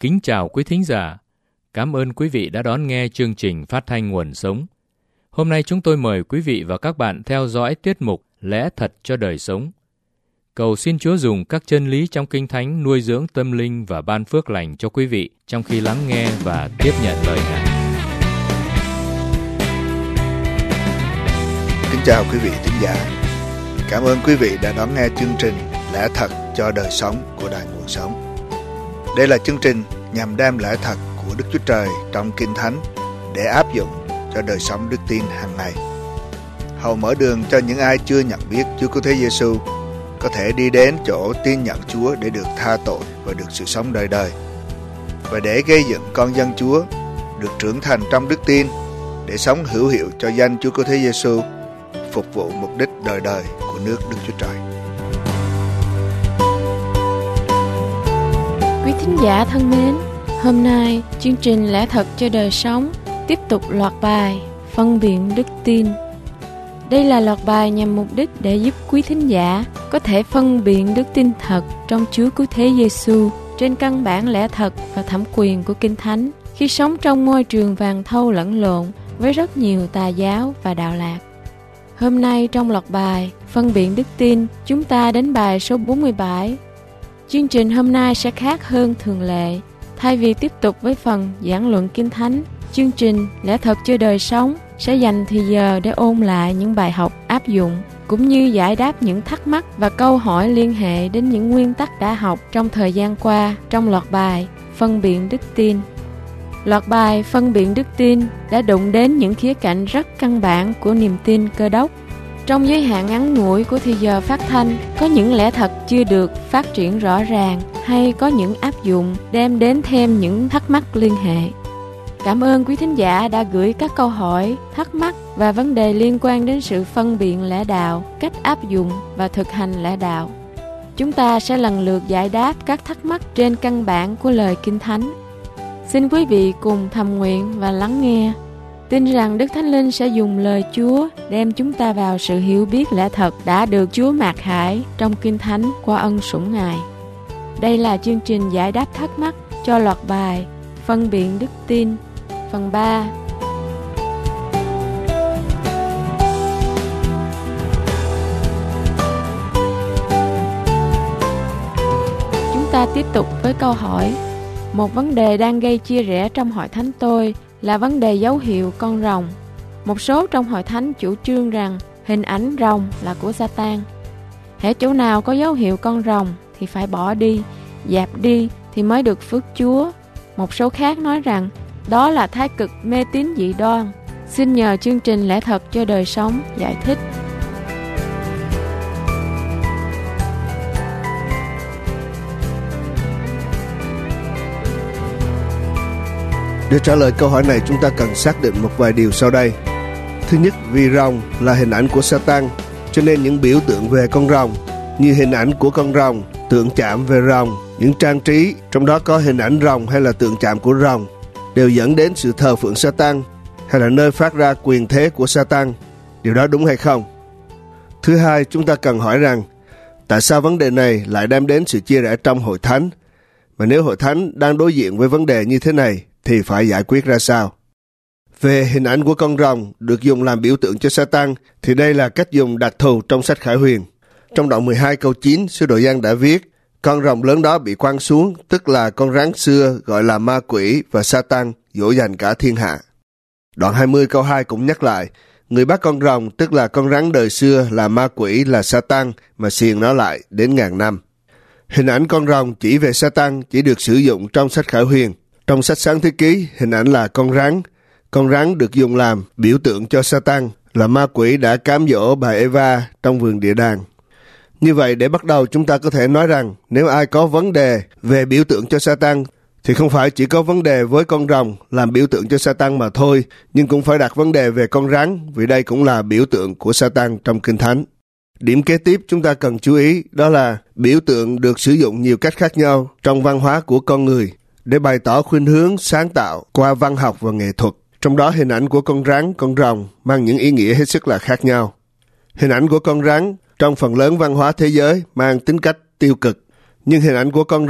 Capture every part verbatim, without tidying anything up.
Kính chào quý thính giả. Cảm ơn quý vị đã đón nghe chương trình phát thanh Nguồn Sống. Hôm nay chúng tôi mời quý vị và các bạn theo dõi tiết mục Lẽ Thật cho Đời Sống. Cầu xin Chúa dùng các chân lý trong Kinh Thánh nuôi dưỡng tâm linh và ban phước lành cho quý vị trong khi lắng nghe và tiếp nhận lời Ngài. Kính chào quý vị thính giả. Cảm ơn quý vị đã đón nghe chương trình Lẽ Thật cho Đời Sống của Đài Nguồn Sống. Đây là chương trình nhằm đem lẽ thật của Đức Chúa Trời trong Kinh Thánh để áp dụng cho đời sống đức tin hàng ngày. Hầu mở đường cho những ai chưa nhận biết Chúa Cứu Thế Giêsu có thể đi đến chỗ tin nhận Chúa để được tha tội và được sự sống đời đời, và để gây dựng con dân Chúa được trưởng thành trong đức tin để sống hữu hiệu cho danh Chúa Cứu Thế Giêsu, phục vụ mục đích đời đời của nước Đức Chúa Trời. Quý thính giả thân mến, hôm nay chương trình Lẽ Thật cho Đời Sống tiếp tục loạt bài Phân biệt đức tin. Đây là loạt bài nhằm mục đích để giúp quý thính giả có thể phân biệt đức tin thật trong Chúa Cứu Thế Giêsu trên căn bản lẽ thật và thẩm quyền của Kinh Thánh khi sống trong môi trường vàng thau lẫn lộn với rất nhiều tà giáo và đạo lạc. Hôm nay trong loạt bài Phân biệt đức tin, chúng ta đến bài số bốn mươi bảy. Chương trình hôm nay sẽ khác hơn thường lệ. Thay vì tiếp tục với phần giảng luận Kinh Thánh, chương trình Lẽ Thật cho Đời Sống sẽ dành thời giờ để ôn lại những bài học áp dụng, cũng như giải đáp những thắc mắc và câu hỏi liên hệ đến những nguyên tắc đã học trong thời gian qua trong loạt bài Phân biệt đức tin. Loạt bài Phân biệt đức tin đã đụng đến những khía cạnh rất căn bản của niềm tin Cơ Đốc. Trong giới hạn ngắn ngủi của thời giờ phát thanh, có những lẽ thật chưa được phát triển rõ ràng hay có những áp dụng đem đến thêm những thắc mắc liên hệ. Cảm ơn quý thính giả đã gửi các câu hỏi, thắc mắc và vấn đề liên quan đến sự phân biệt lẽ đạo, cách áp dụng và thực hành lẽ đạo. Chúng ta sẽ lần lượt giải đáp các thắc mắc trên căn bản của lời Kinh Thánh. Xin quý vị cùng thầm nguyện và lắng nghe. Tin rằng Đức Thánh Linh sẽ dùng lời Chúa đem chúng ta vào sự hiểu biết lẽ thật đã được Chúa mạt khải trong Kinh Thánh qua ân sủng Ngài. Đây là chương trình giải đáp thắc mắc cho loạt bài Phân biệt đức tin, phần ba. Chúng ta tiếp tục với câu hỏi. Một vấn đề đang gây chia rẽ trong hội thánh tôi là vấn đề dấu hiệu con rồng. Một số trong hội thánh chủ trương rằng hình ảnh rồng là của Sa-tan. Hễ chỗ nào có dấu hiệu con rồng thì phải bỏ đi, dẹp đi thì mới được phước Chúa. Một số khác nói rằng đó là thái cực mê tín dị đoan. Xin nhờ chương trình Lẽ Thật cho Đời Sống giải thích. Để trả lời câu hỏi này, chúng ta cần xác định một vài điều sau đây. Thứ nhất, vì rồng là hình ảnh của Sa-tan, cho nên những biểu tượng về con rồng như hình ảnh của con rồng, tượng chạm về rồng, những trang trí trong đó có hình ảnh rồng hay là tượng chạm của rồng đều dẫn đến sự thờ phượng Sa-tan hay là nơi phát ra quyền thế của Sa-tan. Điều đó đúng hay không? Thứ hai, chúng ta cần hỏi rằng tại sao vấn đề này lại đem đến sự chia rẽ trong hội thánh? Và nếu hội thánh đang đối diện với vấn đề như thế này thì phải giải quyết ra sao? Về hình ảnh của con rồng được dùng làm biểu tượng cho Sa-tan thì đây là cách dùng đặc thù trong sách Khải Huyền. Trong đoạn mười hai câu chín, sứ đồ Giăng đã viết: con rồng lớn đó bị quăng xuống, tức là con rắn xưa gọi là ma quỷ và Sa-tan dỗ dành cả thiên hạ. Đoạn hai mươi câu hai cũng nhắc lại: người bắt con rồng, tức là con rắn đời xưa là ma quỷ là Sa-tan mà xiềng nó lại đến ngàn năm. Hình ảnh con rồng chỉ về Sa-tan chỉ được sử dụng trong sách Khải Huyền. Trong sách Sáng Thế Ký, hình ảnh là con rắn. Con rắn được dùng làm biểu tượng cho Sa-tan, là ma quỷ đã cám dỗ bà Eva trong vườn địa đàng. Như vậy, để bắt đầu chúng ta có thể nói rằng nếu ai có vấn đề về biểu tượng cho Sa-tan thì không phải chỉ có vấn đề với con rồng làm biểu tượng cho Sa-tan mà thôi, nhưng cũng phải đặt vấn đề về con rắn, vì đây cũng là biểu tượng của Sa-tan trong Kinh Thánh. Điểm kế tiếp chúng ta cần chú ý đó là biểu tượng được sử dụng nhiều cách khác nhau trong văn hóa của con người để bày tỏ khuynh hướng sáng tạo qua văn học và nghệ thuật. Trong đó hình ảnh của con rắn, con rồng mang những ý nghĩa hết sức là khác nhau. Hình ảnh của con rắn trong phần lớn văn hóa thế giới mang tính cách tiêu cực, nhưng hình ảnh của con rồng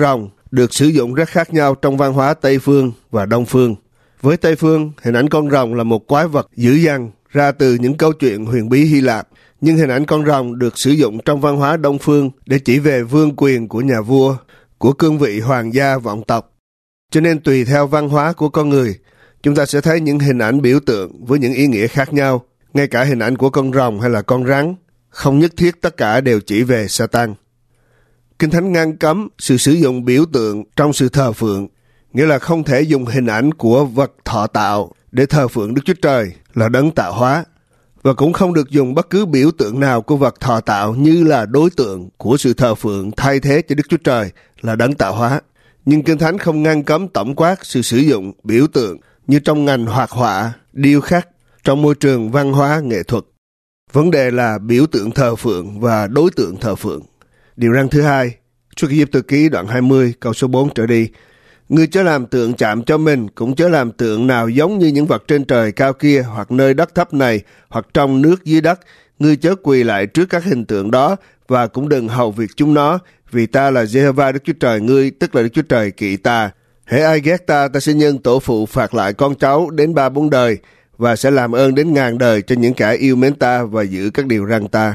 được sử dụng rất khác nhau trong văn hóa Tây Phương và Đông Phương. Với Tây Phương, hình ảnh con rồng là một quái vật dữ dằn ra từ những câu chuyện huyền bí Hy Lạp, nhưng hình ảnh con rồng được sử dụng trong văn hóa Đông Phương để chỉ về vương quyền của nhà vua, của cương vị hoàng gia vọng tộc. Cho nên tùy theo văn hóa của con người, chúng ta sẽ thấy những hình ảnh biểu tượng với những ý nghĩa khác nhau, ngay cả hình ảnh của con rồng hay là con rắn. Không nhất thiết tất cả đều chỉ về Sa-tan. Kinh Thánh ngăn cấm sự sử dụng biểu tượng trong sự thờ phượng, nghĩa là không thể dùng hình ảnh của vật thọ tạo để thờ phượng Đức Chúa Trời là đấng tạo hóa, và cũng không được dùng bất cứ biểu tượng nào của vật thọ tạo như là đối tượng của sự thờ phượng thay thế cho Đức Chúa Trời là đấng tạo hóa. Nhưng Kinh Thánh không ngăn cấm tổng quát sự sử dụng biểu tượng như trong ngành hoạt họa, điêu khắc, trong môi trường văn hóa nghệ thuật. Vấn đề là biểu tượng thờ phượng và đối tượng thờ phượng. Điều răn thứ hai, Xuất Ai-cập ký đoạn hai mươi câu số bốn trở đi. Ngươi chớ làm tượng chạm cho mình, cũng chớ làm tượng nào giống như những vật trên trời cao kia, hoặc nơi đất thấp này, hoặc trong nước dưới đất. Ngươi chớ quỳ lại trước các hình tượng đó, và cũng đừng hầu việc chúng nó, vì ta là Giê-hô-va Đức Chúa Trời ngươi, tức là Đức Chúa Trời kỵ ta. Hễ ai ghét ta, ta sẽ nhân tổ phụ phạt lại con cháu đến ba bốn đời, và sẽ làm ơn đến ngàn đời cho những kẻ yêu mến ta và giữ các điều răn ta.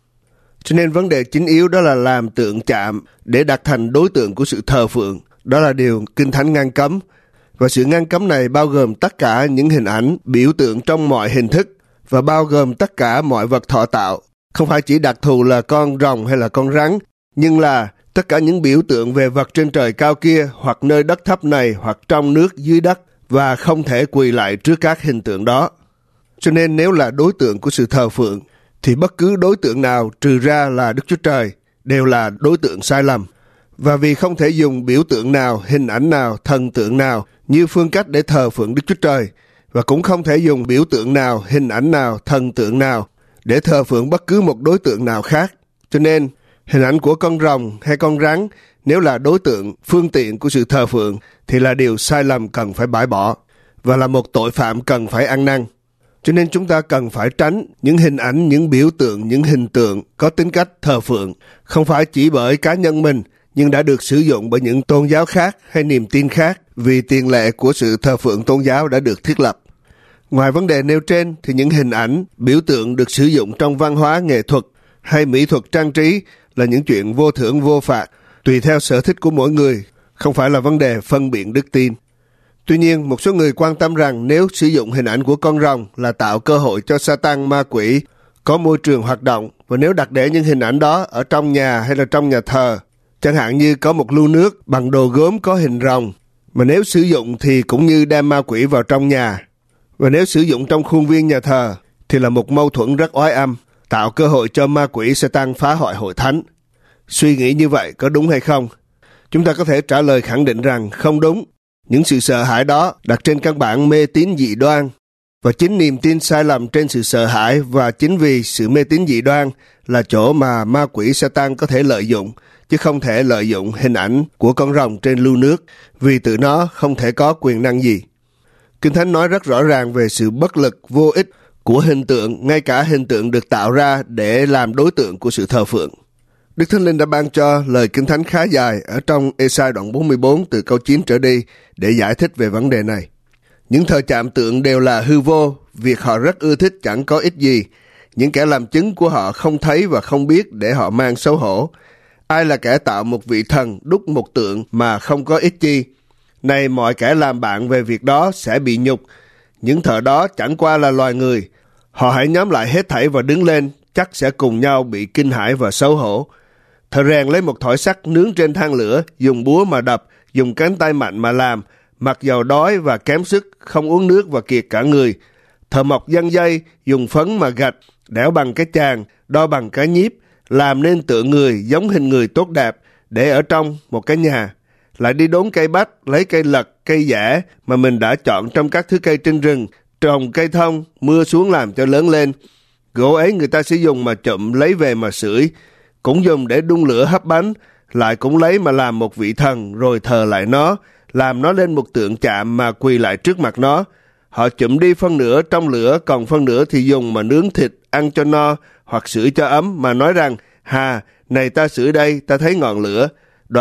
Cho nên vấn đề chính yếu đó là làm tượng chạm để đặt thành đối tượng của sự thờ phượng. Đó là điều Kinh Thánh ngăn cấm. Và sự ngăn cấm này bao gồm tất cả những hình ảnh, biểu tượng trong mọi hình thức, và bao gồm tất cả mọi vật thọ tạo. Không phải chỉ đặc thù là con rồng hay là con rắn, nhưng là tất cả những biểu tượng về vật trên trời cao kia, hoặc nơi đất thấp này, hoặc trong nước dưới đất, và không thể quỳ lại trước các hình tượng đó. Cho nên nếu là đối tượng của sự thờ phượng, thì bất cứ đối tượng nào trừ ra là Đức Chúa Trời đều là đối tượng sai lầm. Và vì không thể dùng biểu tượng nào, hình ảnh nào, thần tượng nào như phương cách để thờ phượng Đức Chúa Trời, và cũng không thể dùng biểu tượng nào, hình ảnh nào, thần tượng nào để thờ phượng bất cứ một đối tượng nào khác. Cho nên, hình ảnh của con rồng hay con rắn, nếu là đối tượng, phương tiện của sự thờ phượng, thì là điều sai lầm cần phải bãi bỏ, và là một tội phạm cần phải ăn năn. Cho nên chúng ta cần phải tránh những hình ảnh, những biểu tượng, những hình tượng có tính cách thờ phượng, không phải chỉ bởi cá nhân mình, nhưng đã được sử dụng bởi những tôn giáo khác hay niềm tin khác, vì tiền lệ của sự thờ phượng tôn giáo đã được thiết lập. Ngoài vấn đề nêu trên, thì những hình ảnh, biểu tượng được sử dụng trong văn hóa nghệ thuật hay mỹ thuật trang trí là những chuyện vô thưởng vô phạt, tùy theo sở thích của mỗi người, không phải là vấn đề phân biện đức tin. Tuy nhiên, một số người quan tâm rằng nếu sử dụng hình ảnh của con rồng là tạo cơ hội cho Sa-tan ma quỷ có môi trường hoạt động, và nếu đặt để những hình ảnh đó ở trong nhà hay là trong nhà thờ, chẳng hạn như có một lu nước bằng đồ gốm có hình rồng, mà nếu sử dụng thì cũng như đem ma quỷ vào trong nhà. Và nếu sử dụng trong khuôn viên nhà thờ thì là một mâu thuẫn rất oái âm, tạo cơ hội cho ma quỷ Sa-tan phá hoại hội thánh. Suy nghĩ như vậy có đúng hay không? Chúng ta có thể trả lời khẳng định rằng không đúng. Những sự sợ hãi đó đặt trên căn bản mê tín dị đoan, và chính niềm tin sai lầm trên sự sợ hãi và chính vì sự mê tín dị đoan là chỗ mà ma quỷ Sa-tan có thể lợi dụng, chứ không thể lợi dụng hình ảnh của con rồng trên lu nước, vì tự nó không thể có quyền năng gì. Kinh Thánh nói rất rõ ràng về sự bất lực vô ích của hình tượng, ngay cả hình tượng được tạo ra để làm đối tượng của sự thờ phượng. Đức Thánh Linh đã ban cho lời Kinh Thánh khá dài ở trong Ê-sai đoạn bốn mươi bốn từ câu chín trở đi để giải thích về vấn đề này. Những thờ chạm tượng đều là hư vô, việc họ rất ưa thích chẳng có ích gì. Những kẻ làm chứng của họ không thấy và không biết để họ mang xấu hổ. Ai là kẻ tạo một vị thần đúc một tượng mà không có ích chi? Này mọi kẻ làm bạn về việc đó sẽ bị nhục. Những thợ đó chẳng qua là loài người. Họ hãy nhóm lại hết thảy và đứng lên, chắc sẽ cùng nhau bị kinh hãi và xấu hổ. Thợ rèn lấy một thỏi sắt nướng trên than lửa, dùng búa mà đập, dùng cánh tay mạnh mà làm, mặc dầu đói và kém sức, không uống nước và kiệt cả người. Thợ mộc giăng dây, dùng phấn mà gạch, đẽo bằng cái chàng, đo bằng cái nhíp, làm nên tượng người giống hình người tốt đẹp, để ở trong một cái nhà. Lại đi đốn cây bách, lấy cây lật, cây dẻ mà mình đã chọn trong các thứ cây trên rừng, trồng cây thông, mưa xuống làm cho lớn lên. Gỗ ấy người ta sẽ dùng mà chụm lấy về mà sưởi, cũng dùng để đun lửa hấp bánh, lại cũng lấy mà làm một vị thần rồi thờ lại nó, làm nó lên một tượng chạm mà quỳ lại trước mặt nó. Họ chụm đi phân nửa trong lửa, còn phân nửa thì dùng mà nướng thịt, ăn cho no, hoặc sưởi cho ấm, mà nói rằng, hà, này ta sưởi đây, ta thấy ngọn lửa. Đoạn,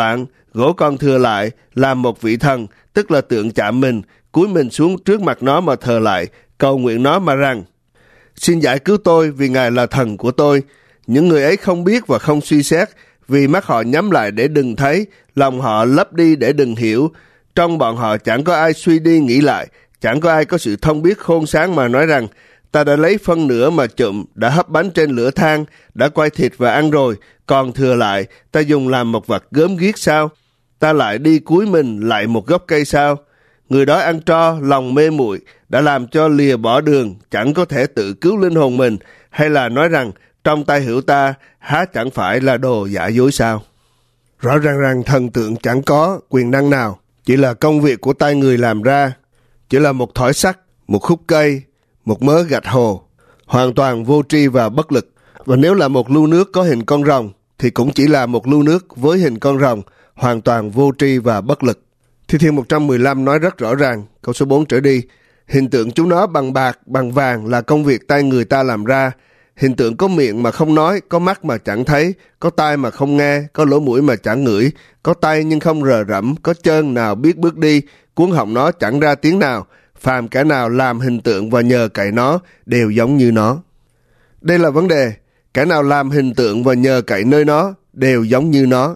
gỗ còn thừa lại làm một vị thần, tức là tượng chạm mình, cúi mình xuống trước mặt nó mà thờ lại, cầu nguyện nó mà rằng: xin giải cứu tôi vì Ngài là thần của tôi. Những người ấy không biết và không suy xét, vì mắt họ nhắm lại để đừng thấy, lòng họ lấp đi để đừng hiểu. Trong bọn họ chẳng có ai suy đi nghĩ lại, chẳng có ai có sự thông biết khôn sáng mà nói rằng: ta đã lấy phân nửa mà trụm, đã hấp bánh trên lửa than, đã quay thịt và ăn rồi, còn thừa lại, ta dùng làm một vật gớm ghiếc sao? Ta lại đi cúi mình lại một gốc cây sao? Người đó ăn tro, lòng mê muội, đã làm cho lìa bỏ đường, chẳng có thể tự cứu linh hồn mình, hay là nói rằng: trong tay hữu ta, há chẳng phải là đồ giả dối sao? Rõ ràng rằng thần tượng chẳng có quyền năng nào, chỉ là công việc của tay người làm ra, chỉ là một thỏi sắt, một khúc cây, một mớ gạch hồ, hoàn toàn vô tri và bất lực. Và nếu là một lu nước có hình con rồng, thì cũng chỉ là một lu nước với hình con rồng, hoàn toàn vô tri và bất lực. Thi Thiên một trăm mười lăm nói rất rõ ràng, câu số bốn trở đi: hình tượng chúng nó bằng bạc, bằng vàng là công việc tay người ta làm ra. Hình tượng có miệng mà không nói, có mắt mà chẳng thấy, có tai mà không nghe, có lỗ mũi mà chẳng ngửi, có tay nhưng không rờ rẫm, có chân nào biết bước đi, cuống họng nó chẳng ra tiếng nào. Phàm kẻ nào làm hình tượng và nhờ cậy nó đều giống như nó. Đây là vấn đề. Kẻ nào làm hình tượng và nhờ cậy nơi nó đều giống như nó.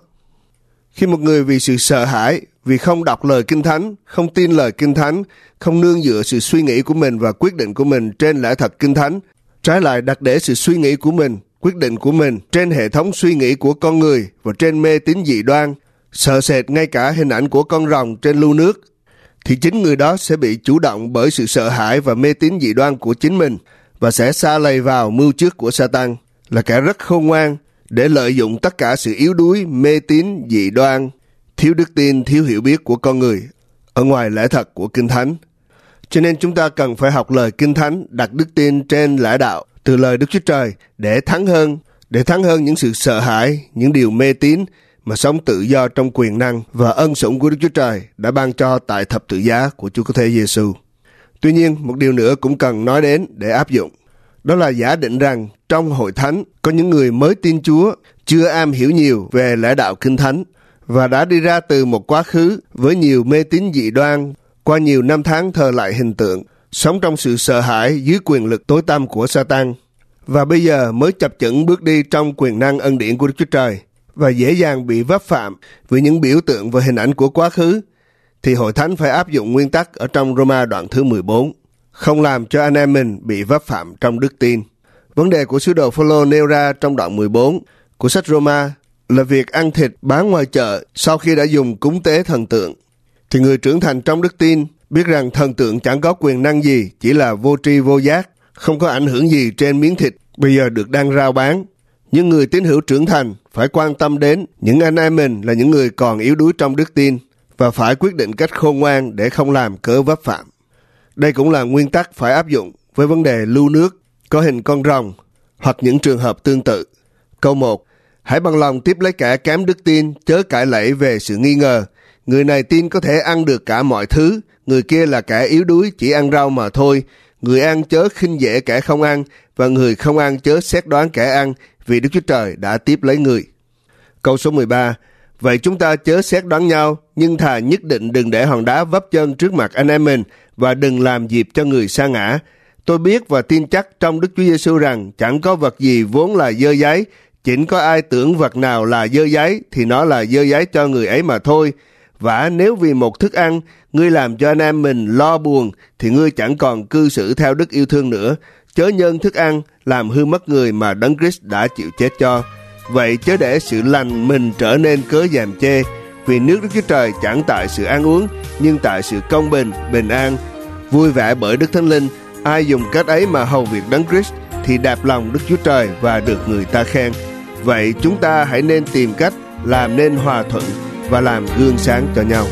Khi một người vì sự sợ hãi, vì không đọc lời Kinh Thánh, không tin lời Kinh Thánh, không nương dựa sự suy nghĩ của mình và quyết định của mình trên lẽ thật Kinh Thánh, trái lại đặt để sự suy nghĩ của mình, quyết định của mình trên hệ thống suy nghĩ của con người và trên mê tín dị đoan, sợ sệt ngay cả hình ảnh của con rồng trên lu nước, thì chính người đó sẽ bị chủ động bởi sự sợ hãi và mê tín dị đoan của chính mình và sẽ sa lầy vào mưu trước của Sa-tan, là kẻ rất khôn ngoan để lợi dụng tất cả sự yếu đuối, mê tín, dị đoan, thiếu đức tin, thiếu hiểu biết của con người ở ngoài lẽ thật của Kinh Thánh. Cho nên chúng ta cần phải học lời Kinh Thánh, đặt đức tin trên lẽ đạo từ lời Đức Chúa Trời để thắng hơn, để thắng hơn những sự sợ hãi, những điều mê tín, mà sống tự do trong quyền năng và ân sủng của Đức Chúa Trời đã ban cho tại thập tự giá của Chúa Cứu Thế Giêsu. Tuy nhiên, một điều nữa cũng cần nói đến để áp dụng. Đó là giả định rằng trong hội thánh có những người mới tin Chúa, chưa am hiểu nhiều về lẽ đạo Kinh Thánh và đã đi ra từ một quá khứ với nhiều mê tín dị đoan, qua nhiều năm tháng thờ lại hình tượng, sống trong sự sợ hãi dưới quyền lực tối tăm của Sa-tan, và bây giờ mới chập chững bước đi trong quyền năng ân điển của Đức Chúa Trời và dễ dàng bị vấp phạm với những biểu tượng và hình ảnh của quá khứ, thì hội thánh phải áp dụng nguyên tắc ở trong Roma đoạn thứ mười bốn, không làm cho anh em mình bị vấp phạm trong đức tin. Vấn đề của sứ đồ Phô-lô nêu ra trong đoạn mười bốn của sách Roma là việc ăn thịt bán ngoài chợ sau khi đã dùng cúng tế thần tượng. Thì người trưởng thành trong đức tin biết rằng thần tượng chẳng có quyền năng gì, chỉ là vô tri vô giác, không có ảnh hưởng gì trên miếng thịt bây giờ được đang rao bán. Nhưng người tín hữu trưởng thành phải quan tâm đến những anh em mình là những người còn yếu đuối trong đức tin và phải quyết định cách khôn ngoan để không làm cớ vấp phạm. Đây cũng là nguyên tắc phải áp dụng với vấn đề lưu nước có hình con rồng hoặc những trường hợp tương tự. Câu một: hãy bằng lòng tiếp lấy kẻ kém đức tin, chớ cãi lẫy về sự nghi ngờ. Người này tin có thể ăn được cả mọi thứ, người kia là kẻ yếu đuối chỉ ăn rau mà thôi. Người ăn chớ khinh dễ kẻ không ăn, và người không ăn chớ xét đoán kẻ ăn, vì Đức Chúa Trời đã tiếp lấy người. Câu số mười ba: vậy chúng ta chớ xét đoán nhau, nhưng thà nhất định đừng để hòn đá vấp chân trước mặt anh em mình, và đừng làm dịp cho người sa ngã. Tôi biết và tin chắc trong Đức Chúa Giêsu rằng chẳng có vật gì vốn là dơ dáy, chỉ có ai tưởng vật nào là dơ dáy thì nó là dơ dáy cho người ấy mà thôi. Và nếu vì một thức ăn ngươi làm cho anh em mình lo buồn, thì ngươi chẳng còn cư xử theo đức yêu thương nữa. Chớ nhân thức ăn làm hư mất người mà Đấng Christ đã chịu chết cho. Vậy chớ để sự lành mình trở nên cớ dèm chê, vì nước Đức Chúa Trời chẳng tại sự ăn uống, nhưng tại sự công bình, bình an, vui vẻ bởi Đức Thánh Linh. Ai dùng cách ấy mà hầu việc Đấng Christ thì đạp lòng Đức Chúa Trời và được người ta khen. Vậy chúng ta hãy nên tìm cách làm nên hòa thuận và làm gương sáng cho nhau.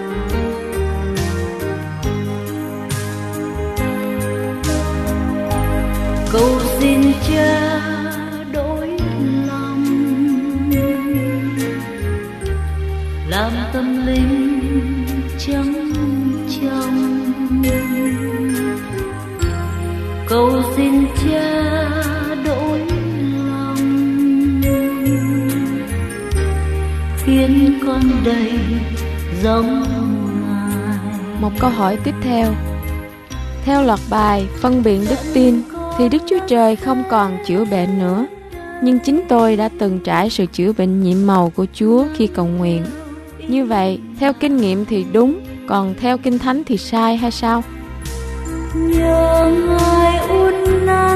Cầu xin Cha đổi lòng, làm tâm linh trắng trong. Cầu xin Cha đổi lòng, khiến con đầy giống Ngài. Một câu hỏi tiếp theo. Theo loạt bài phân biện đức tin thì Đức Chúa Trời không còn chữa bệnh nữa. Nhưng chính tôi đã từng trải sự chữa bệnh nhiệm màu của Chúa khi cầu nguyện. Như vậy, theo kinh nghiệm thì đúng, còn theo Kinh Thánh thì sai hay sao? Nhờ Ngài uốn nắn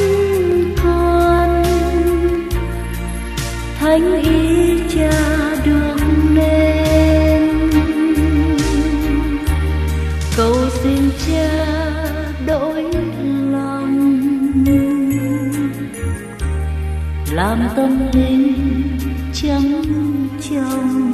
con, thánh ý Cha được nên. Cầu xin Cha đổi lòng, làm tâm linh trắng trong.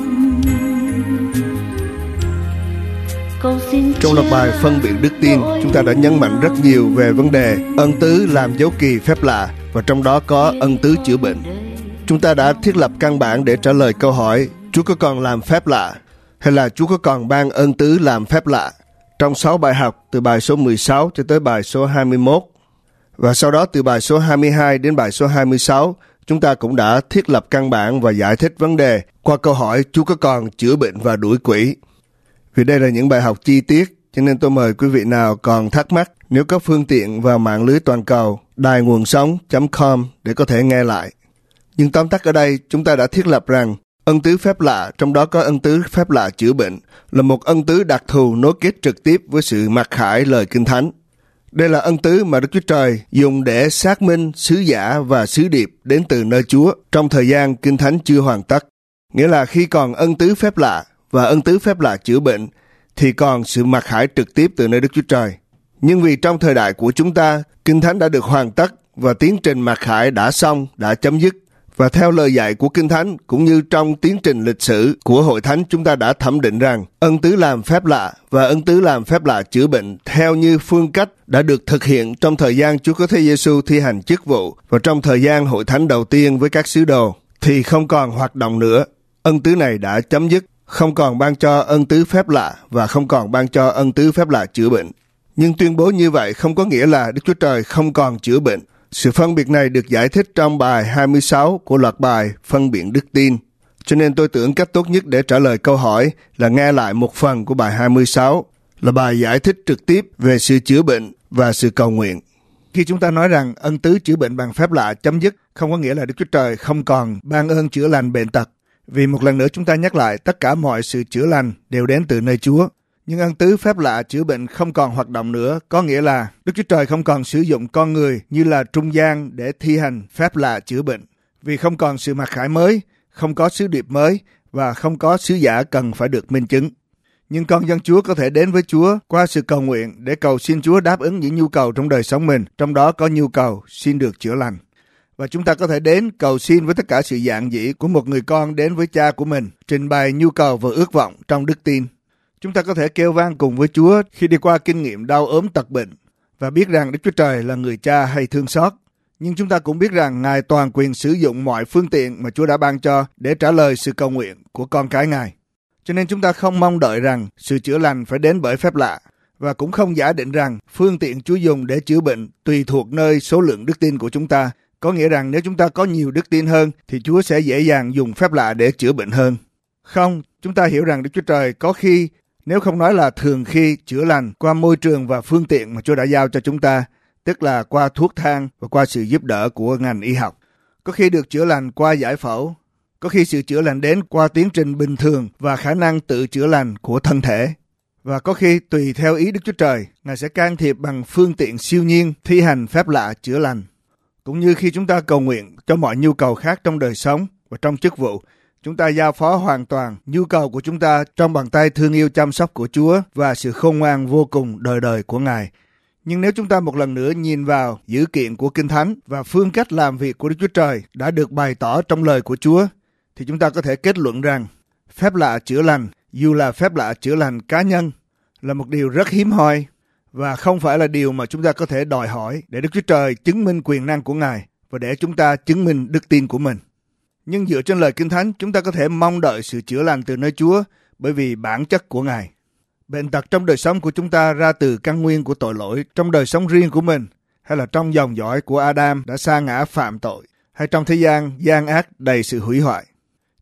Trong loạt bài phân biện đức tin, chúng ta đã nhấn mạnh rất nhiều về vấn đề ân tứ làm dấu kỳ phép lạ, và trong đó có ân tứ chữa bệnh. Chúng ta đã thiết lập căn bản để trả lời câu hỏi Chúa có còn làm phép lạ, hay là Chúa có còn ban ân tứ làm phép lạ, trong sáu bài học từ bài số mười sáu cho tới bài số hai mươi mốt. Và sau đó từ bài số hai mươi hai đến bài số hai mươi sáu, chúng ta cũng đã thiết lập căn bản và giải thích vấn đề qua câu hỏi Chúa có còn chữa bệnh và đuổi quỷ. Vì đây là những bài học chi tiết, cho nên tôi mời quý vị nào còn thắc mắc, nếu có phương tiện vào mạng lưới toàn cầu đài nguồn sống chấm com để có thể nghe lại. Nhưng tóm tắt ở đây, chúng ta đã thiết lập rằng ân tứ phép lạ, trong đó có ân tứ phép lạ chữa bệnh, là một ân tứ đặc thù nối kết trực tiếp với sự mặc khải lời Kinh Thánh. Đây là ân tứ mà Đức Chúa Trời dùng để xác minh sứ giả và sứ điệp đến từ nơi Chúa trong thời gian Kinh Thánh chưa hoàn tất. Nghĩa là khi còn ân tứ phép lạ và ân tứ phép lạ chữa bệnh, thì còn sự mặc khải trực tiếp từ nơi Đức Chúa Trời. Nhưng vì trong thời đại của chúng ta, Kinh Thánh đã được hoàn tất và tiến trình mặc khải đã xong, đã chấm dứt. Và theo lời dạy của Kinh Thánh, cũng như trong tiến trình lịch sử của Hội Thánh, chúng ta đã thẩm định rằng ân tứ làm phép lạ và ân tứ làm phép lạ chữa bệnh theo như phương cách đã được thực hiện trong thời gian Chúa Cứu Thế Giêsu thi hành chức vụ và trong thời gian Hội Thánh đầu tiên với các sứ đồ, thì không còn hoạt động nữa. Ân tứ này đã chấm dứt, không còn ban cho ân tứ phép lạ và không còn ban cho ân tứ phép lạ chữa bệnh. Nhưng tuyên bố như vậy không có nghĩa là Đức Chúa Trời không còn chữa bệnh. Sự phân biệt này được giải thích trong bài hai mươi sáu của loạt bài phân biện đức tin. Cho nên tôi tưởng cách tốt nhất để trả lời câu hỏi là nghe lại một phần của bài hai mươi sáu, là bài giải thích trực tiếp về sự chữa bệnh và sự cầu nguyện. Khi chúng ta nói rằng ân tứ chữa bệnh bằng phép lạ chấm dứt, không có nghĩa là Đức Chúa Trời không còn ban ơn chữa lành bệnh tật. Vì một lần nữa chúng ta nhắc lại, tất cả mọi sự chữa lành đều đến từ nơi Chúa. Nhưng ân tứ phép lạ chữa bệnh không còn hoạt động nữa, có nghĩa là Đức Chúa Trời không còn sử dụng con người như là trung gian để thi hành phép lạ chữa bệnh. Vì không còn sự mặc khải mới, không có sứ điệp mới và không có sứ giả cần phải được minh chứng. Nhưng con dân Chúa có thể đến với Chúa qua sự cầu nguyện để cầu xin Chúa đáp ứng những nhu cầu trong đời sống mình, trong đó có nhu cầu xin được chữa lành. Và chúng ta có thể đến cầu xin với tất cả sự dạn dĩ của một người con đến với cha của mình, trình bày nhu cầu và ước vọng trong đức tin. Chúng ta có thể kêu vang cùng với Chúa khi đi qua kinh nghiệm đau ốm tật bệnh và biết rằng Đức Chúa Trời là người cha hay thương xót. Nhưng chúng ta cũng biết rằng Ngài toàn quyền sử dụng mọi phương tiện mà Chúa đã ban cho để trả lời sự cầu nguyện của con cái Ngài. Cho nên chúng ta không mong đợi rằng sự chữa lành phải đến bởi phép lạ và cũng không giả định rằng phương tiện Chúa dùng để chữa bệnh tùy thuộc nơi số lượng đức tin của chúng ta. Có nghĩa rằng nếu chúng ta có nhiều đức tin hơn thì Chúa sẽ dễ dàng dùng phép lạ để chữa bệnh hơn. Không, chúng ta hiểu rằng Đức Chúa Trời có khi, nếu không nói là thường khi, chữa lành qua môi trường và phương tiện mà Chúa đã giao cho chúng ta, tức là qua thuốc thang và qua sự giúp đỡ của ngành y học. Có khi được chữa lành qua giải phẫu, có khi sự chữa lành đến qua tiến trình bình thường và khả năng tự chữa lành của thân thể. Và có khi tùy theo ý Đức Chúa Trời, Ngài sẽ can thiệp bằng phương tiện siêu nhiên thi hành phép lạ chữa lành. Cũng như khi chúng ta cầu nguyện cho mọi nhu cầu khác trong đời sống và trong chức vụ, chúng ta giao phó hoàn toàn nhu cầu của chúng ta trong bàn tay thương yêu chăm sóc của Chúa và sự khôn ngoan vô cùng đời đời của Ngài. Nhưng nếu chúng ta một lần nữa nhìn vào dữ kiện của Kinh Thánh và phương cách làm việc của Đức Chúa Trời đã được bày tỏ trong lời của Chúa, thì chúng ta có thể kết luận rằng phép lạ chữa lành, dù là phép lạ chữa lành cá nhân, là một điều rất hiếm hoi và không phải là điều mà chúng ta có thể đòi hỏi để Đức Chúa Trời chứng minh quyền năng của Ngài và để chúng ta chứng minh đức tin của mình. Nhưng dựa trên lời Kinh Thánh, chúng ta có thể mong đợi sự chữa lành từ nơi Chúa bởi vì bản chất của Ngài. Bệnh tật trong đời sống của chúng ta ra từ căn nguyên của tội lỗi trong đời sống riêng của mình, hay là trong dòng dõi của Adam đã sa ngã phạm tội, hay trong thế gian gian ác đầy sự hủy hoại.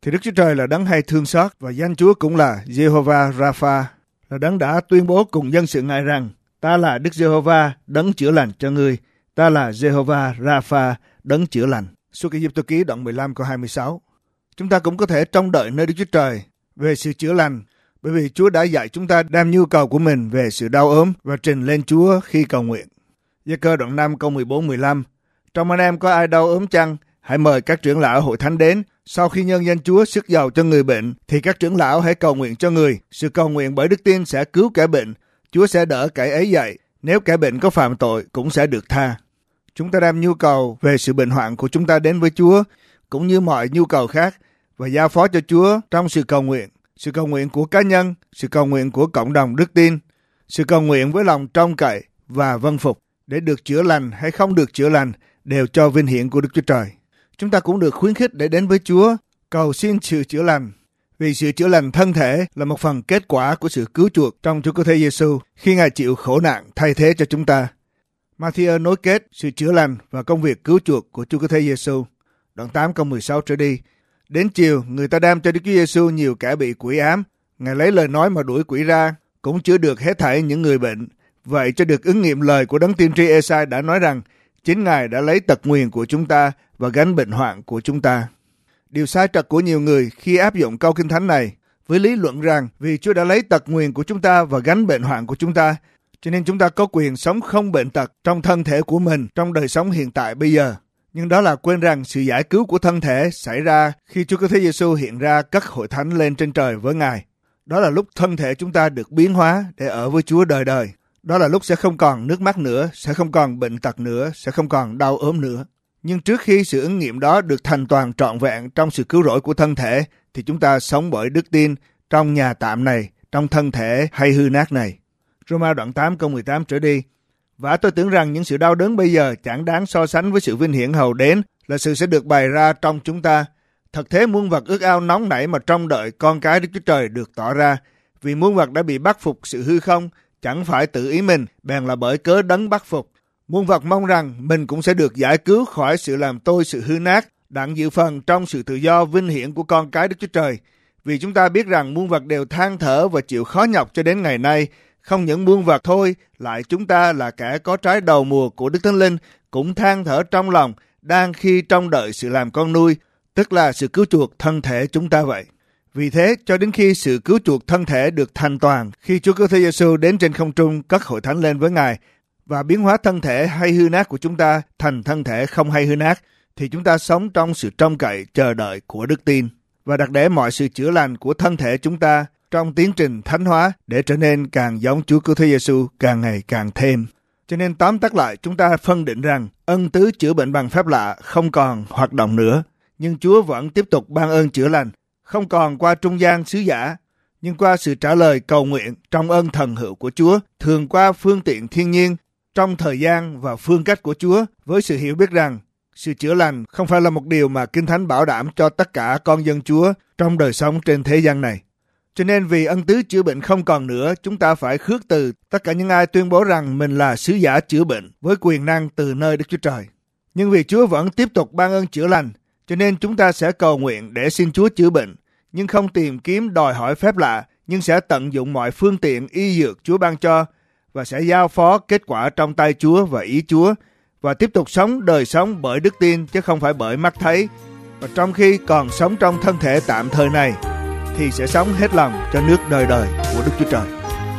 thì Đức Chúa Trời là đấng hay thương xót và danh Chúa cũng là Jehovah Rapha, là đấng đã tuyên bố cùng dân sự Ngài rằng: ta là Đức Giê-hô-va đấng chữa lành cho ngươi, ta là Jehovah Rapha đấng chữa lành. Xuất Ai-cập ký đoạn mười lăm câu hai mươi sáu. Chúng ta cũng có thể trông đợi nơi Đức Chúa Trời về sự chữa lành, bởi vì Chúa đã dạy chúng ta đem nhu cầu của mình về sự đau ốm và trình lên Chúa khi cầu nguyện. Gia-cơ đoạn năm câu mười bốn mười lăm. Trong anh em có ai đau ốm chăng? Hãy mời các trưởng lão hội thánh đến. Sau khi nhân danh Chúa sức giàu cho người bệnh, thì các trưởng lão hãy cầu nguyện cho người. Sự cầu nguyện bởi đức tin sẽ cứu kẻ bệnh. Chúa sẽ đỡ kẻ ấy dậy. Nếu kẻ bệnh có phạm tội, cũng sẽ được tha. Chúng ta đem nhu cầu về sự bệnh hoạn của chúng ta đến với Chúa, cũng như mọi nhu cầu khác, và giao phó cho Chúa trong sự cầu nguyện. Sự cầu nguyện của cá nhân, sự cầu nguyện của cộng đồng đức tin, sự cầu nguyện với lòng trông cậy và vâng phục, để được chữa lành hay không được chữa lành, đều cho vinh hiển của Đức Chúa Trời. Chúng ta cũng được khuyến khích để đến với Chúa, cầu xin sự chữa lành. Vì sự chữa lành thân thể là một phần kết quả của sự cứu chuộc trong Chúa Cứu Thế Giêsu khi Ngài chịu khổ nạn thay thế cho chúng ta. Ma-thi-ơ nối kết sự chữa lành và công việc cứu chuộc của Chúa Cứu Thế Giêsu. Đoạn tám câu mười sáu trở đi. Đến chiều, người ta đem cho Đức Chúa Giêsu nhiều kẻ bị quỷ ám. Ngài lấy lời nói mà đuổi quỷ ra, cũng chữa được hết thảy những người bệnh. Vậy cho được ứng nghiệm lời của đấng tiên tri Ê-sai đã nói rằng, chính Ngài đã lấy tật nguyền của chúng ta và gánh bệnh hoạn của chúng ta. Điều sai trật của nhiều người khi áp dụng câu Kinh Thánh này với lý luận rằng vì Chúa đã lấy tật nguyền của chúng ta và gánh bệnh hoạn của chúng ta, cho nên chúng ta có quyền sống không bệnh tật trong thân thể của mình trong đời sống hiện tại bây giờ. Nhưng đó là quên rằng sự giải cứu của thân thể xảy ra khi Chúa Cứu Thế Giêsu hiện ra cất hội thánh lên trên trời với Ngài. Đó là lúc thân thể chúng ta được biến hóa để ở với Chúa đời đời. Đó là lúc sẽ không còn nước mắt nữa, sẽ không còn bệnh tật nữa, sẽ không còn đau ốm nữa. Nhưng trước khi sự ứng nghiệm đó được thành toàn trọn vẹn trong sự cứu rỗi của thân thể, thì chúng ta sống bởi đức tin trong nhà tạm này, trong thân thể hay hư nát này. Roma đoạn tám câu mười tám trở đi. Và tôi tưởng rằng những sự đau đớn bây giờ chẳng đáng so sánh với sự vinh hiển hầu đến là sự sẽ được bày ra trong chúng ta. Thật thế muôn vật ước ao nóng nảy mà trông đợi con cái Đức Chúa Trời được tỏ ra. Vì muôn vật đã bị bắt phục sự hư không, chẳng phải tự ý mình, bèn là bởi cớ đấng bắt phục. Muôn vật mong rằng mình cũng sẽ được giải cứu khỏi sự làm tôi sự hư nát, đặng dự phần trong sự tự do vinh hiển của con cái Đức Chúa Trời. Vì chúng ta biết rằng muôn vật đều than thở và chịu khó nhọc cho đến ngày nay. Không những muôn vật thôi, lại chúng ta là kẻ có trái đầu mùa của Đức Thánh Linh, cũng than thở trong lòng, đang khi trông đợi sự làm con nuôi, tức là sự cứu chuộc thân thể chúng ta vậy. Vì thế, cho đến khi sự cứu chuộc thân thể được thành toàn, khi Chúa Cứu Thế Giêsu đến trên không trung cất hội thánh lên với Ngài, và biến hóa thân thể hay hư nát của chúng ta thành thân thể không hay hư nát, thì chúng ta sống trong sự trông cậy chờ đợi của đức tin, và đặt để mọi sự chữa lành của thân thể chúng ta trong tiến trình thánh hóa để trở nên càng giống Chúa Cứu Thế Giêsu càng ngày càng thêm. Cho nên tóm tắt lại, chúng ta phân định rằng ân tứ chữa bệnh bằng phép lạ không còn hoạt động nữa, nhưng Chúa vẫn tiếp tục ban ơn chữa lành, không còn qua trung gian sứ giả, nhưng qua sự trả lời cầu nguyện trong ơn thần hữu của Chúa, thường qua phương tiện thiên nhiên, trong thời gian và phương cách của Chúa, với sự hiểu biết rằng sự chữa lành không phải là một điều mà Kinh Thánh bảo đảm cho tất cả con dân Chúa trong đời sống trên thế gian này. Cho nên vì ân tứ chữa bệnh không còn nữa, chúng ta phải khước từ tất cả những ai tuyên bố rằng mình là sứ giả chữa bệnh với quyền năng từ nơi Đức Chúa Trời. Nhưng vì Chúa vẫn tiếp tục ban ơn chữa lành, cho nên chúng ta sẽ cầu nguyện để xin Chúa chữa bệnh, nhưng không tìm kiếm đòi hỏi phép lạ, nhưng sẽ tận dụng mọi phương tiện y dược Chúa ban cho, và sẽ giao phó kết quả trong tay Chúa và ý Chúa, và tiếp tục sống đời sống bởi đức tin chứ không phải bởi mắt thấy. Và trong khi còn sống trong thân thể tạm thời này, thì sẽ sống hết lòng cho nước đời đời của Đức Chúa Trời.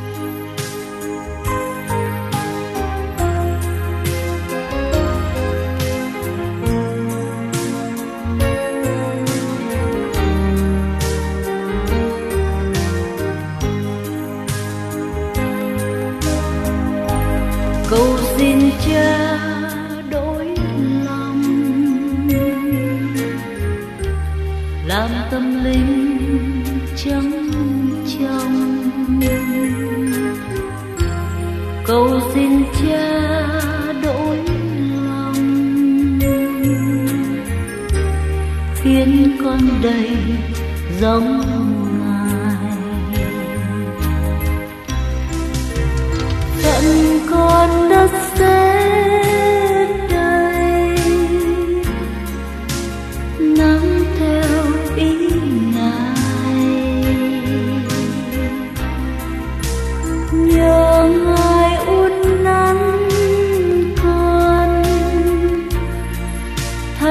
Cầu xin Cha đổi lòng, làm tâm linh trắng trong. Cầu xin Cha đổi lòng, khiến con đầy giống Ngài. Phận con đất sét đầy, nắng theo ý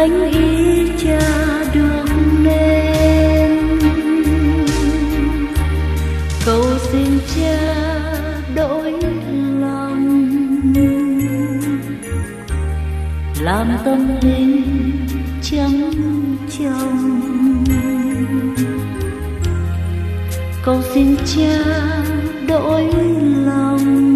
thánh ý Cha được nên. Cầu xin Cha đổi lòng, làm tâm linh trắng trong. Cầu xin Cha đổi lòng,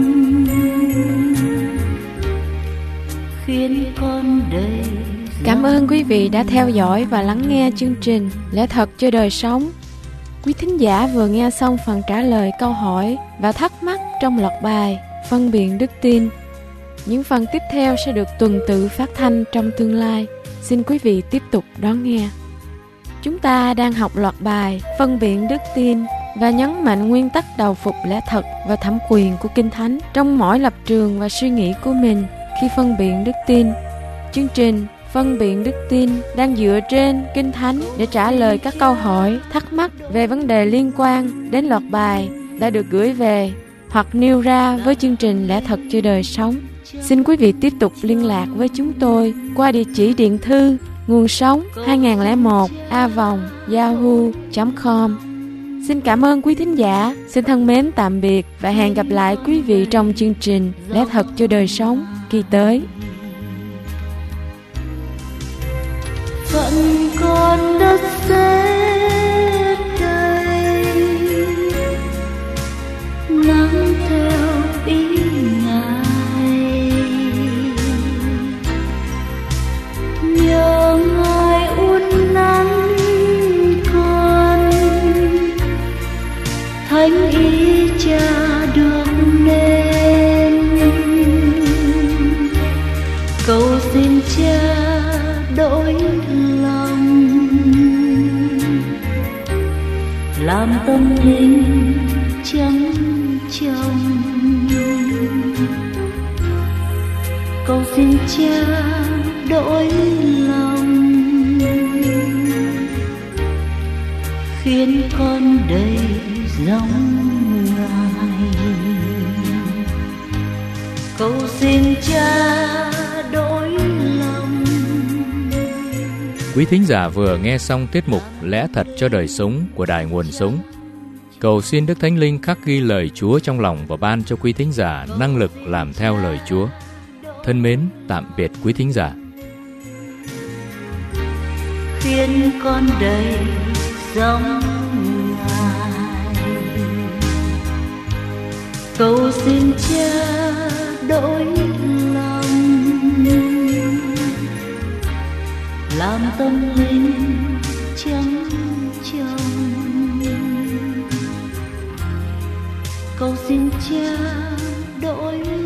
khiến con đầy. Cảm ơn quý vị đã theo dõi và lắng nghe chương trình Lẽ Thật Cho Đời Sống. Quý thính giả vừa nghe xong phần trả lời câu hỏi và thắc mắc trong loạt bài Phân biệt đức tin. Những phần tiếp theo sẽ được tuần tự phát thanh trong tương lai. Xin quý vị tiếp tục đón nghe. Chúng ta đang học loạt bài Phân biệt đức tin và nhấn mạnh nguyên tắc đầu phục lẽ thật và thẩm quyền của Kinh Thánh trong mỗi lập trường và suy nghĩ của mình khi phân biệt đức tin. Chương trình Phân biệt đức tin đang dựa trên Kinh Thánh để trả lời các câu hỏi, thắc mắc về vấn đề liên quan đến loạt bài đã được gửi về hoặc nêu ra với chương trình Lẽ Thật Cho Đời Sống. Xin quý vị tiếp tục liên lạc với chúng tôi qua địa chỉ điện thư nguồn sống hai không một a vòng yahoo chấm com. Xin cảm ơn quý thính giả, xin thân mến tạm biệt và hẹn gặp lại quý vị trong chương trình Lẽ Thật Cho Đời Sống kỳ tới. Phận con đất sẽ đây, nắng theo ý Ngài, nhờ Ngài uốn nắn con, thánh ý Cha được nên. Cầu xin Cha đổi lòng, làm tâm linh trắng trong. Cầu xin Cha đổi lòng, khiến con đầy giống Ngài. Cầu xin Cha đổi lòng. Quý thính giả vừa nghe xong tiết mục Lẽ Thật Cho Đời Sống của Đài Nguồn Sống. Cầu xin Đức Thánh Linh khắc ghi lời Chúa trong lòng và ban cho quý thính giả năng lực làm theo lời Chúa. Thân mến, tạm biệt quý thính giả. Khiến con đầy giống Ngài. Cầu xin Cha đổi lòng, làm tâm linh trắng trong. Cầu xin Cha đổi